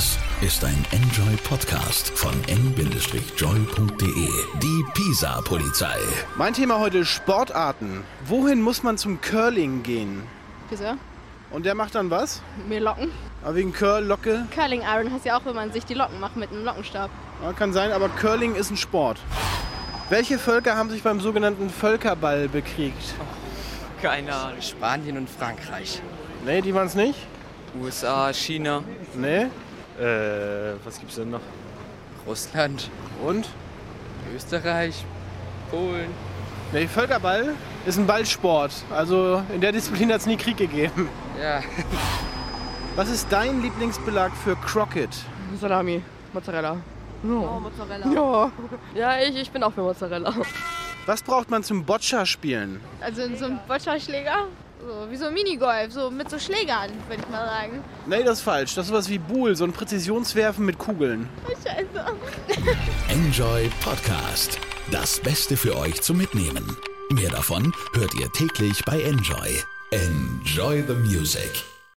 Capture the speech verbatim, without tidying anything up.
Das ist ein Enjoy-Podcast von n joy punkt de. Die Pisa-Polizei. Mein Thema heute Sportarten. Wohin muss man zum Curling gehen? Friseur. Und der macht dann was? Mir Locken. Aber wegen Curl, Locke? Curling Iron heißt ja auch, wenn man sich die Locken macht mit einem Lockenstab. Ja, kann sein, aber Curling ist ein Sport. Welche Völker haben sich beim sogenannten Völkerball bekriegt? Oh, keine Ahnung. Spanien und Frankreich. Nee, die waren es nicht? U S A, China. Nee. Äh, was gibt's denn noch? Russland. Und? Österreich. Polen. Nee, Völkerball ist ein Ballsport. Also in der Disziplin hat es nie Krieg gegeben. Ja. Was ist dein Lieblingsbelag für Crockett? Salami, Mozzarella. Oh, Mozzarella. Ja, ja ich, ich bin auch für Mozzarella. Was braucht man zum Boccia-Spielen? Also in so einem Boccia-Schläger, so wie so ein Minigolf, so mit so Schlägern, würde ich mal sagen. Nee, das ist falsch. Das ist sowas wie Buhl, so ein Präzisionswerfen mit Kugeln. Oh, Scheiße. Enjoy Podcast. Das Beste für euch zum Mitnehmen. Mehr davon hört ihr täglich bei Enjoy. Enjoy the music.